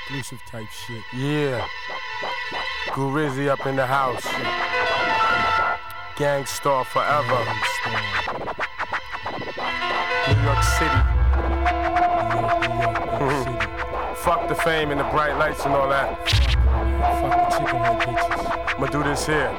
exclusive type shit. Yeah. Gurizzi up in the house. Gangstar forever. New York City. New York City. Fuck the fame and the bright lights and all that. Fuck the chicken head bitches. I'ma do this here.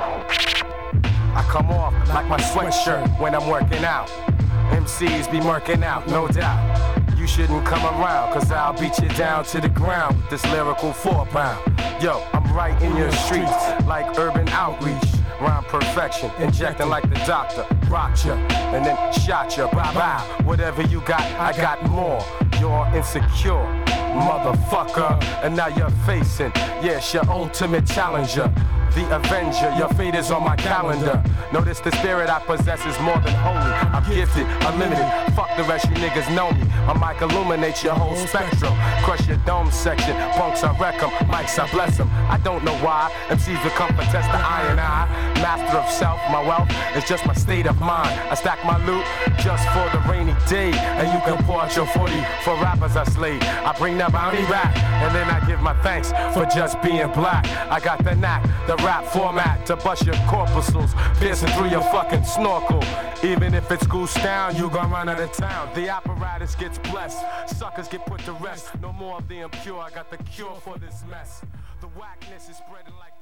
I come off like my sweatshirt when I'm working out. MCs be murking out, no doubt. You shouldn't come around, cause I'll beat you down to the ground with this lyrical 4-pound. Yo, I'm right in your streets, like urban outreach. Rhyme perfection, injecting like the doctor. Rocked ya, and then shot ya, bye-bye. Whatever you got, I got more. You're insecure, motherfucker. And now you're facing, yes, your ultimate challenger. The Avenger, your fate is on my calendar. Notice the spirit I possess is more than holy. I'm gifted, unlimited. Fuck the rest, you niggas know me. My mic illuminates your whole spectrum. Crush your dome section. Punks, I wreck 'em. Mics, I bless 'em. I don't know why. MCs become contest the I and I. Master of self, my wealth is just my state of mind. I stack my loot just for the rainy day. And you can pour out your 40 for rappers I slayed. I bring that bounty back. And then I give my thanks for just being black. I got the knack, the rap format to bust your corpuscles, piercing through your fucking snorkel. Even if it's goose down, you gon' run out of town. The apparatus gets blessed, suckers get put to rest. No more of the impure, I got the cure for this mess. The whackness is spreading like